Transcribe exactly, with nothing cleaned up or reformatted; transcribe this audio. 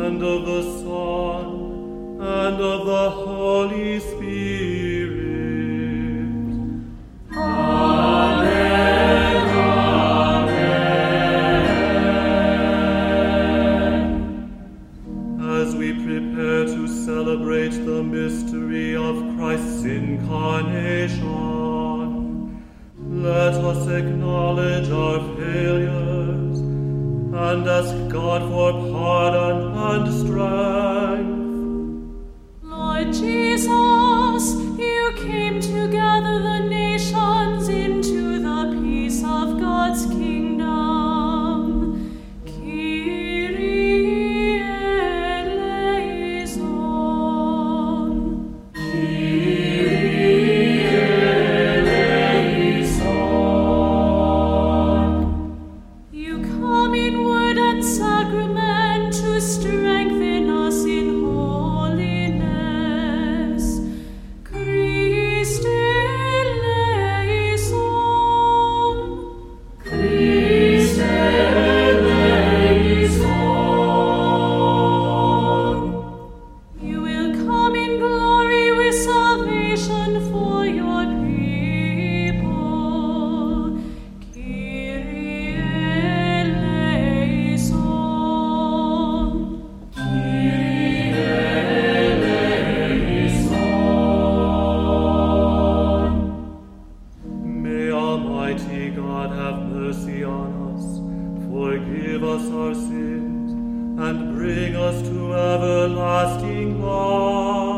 and of the Son, and of the Holy Spirit. Amen, amen. As we prepare to celebrate the mystery of Christ's incarnation, let us acknowledge our failures and ask God for pardon and strength. Lord Jesus, you came to gather the nations into the peace of God's kingdom. Kyrie eleison. Kyrie eleison. You come in word and sacrament to strengthen us in holiness. Christ eleison. Christ eleison. You will come in glory with salvation for your people. Kyrie eleison. Kyrie eleison. May Almighty God have mercy on us, forgive us our sins, and bring us to everlasting life.